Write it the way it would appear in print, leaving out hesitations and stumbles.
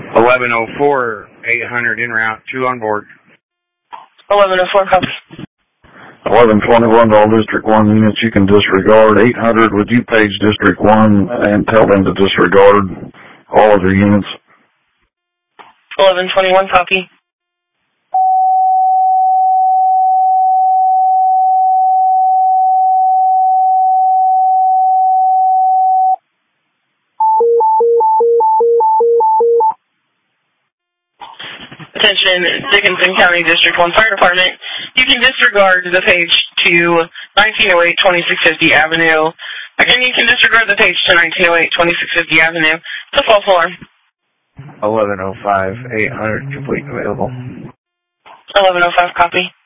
1104, 800 en route, 2 on board. 1104, copy. 1121 to all District 1 units, you can disregard. 800, would you page District 1 and tell them to disregard all of their units? 1121, copy. Attention, Dickinson County District 1 Fire Department. You can disregard the page to 1908 2650 Avenue. Again, you can disregard the page to 1908 2650 Avenue. It's a false alarm. 1105, 800, complete and available. 1105, copy.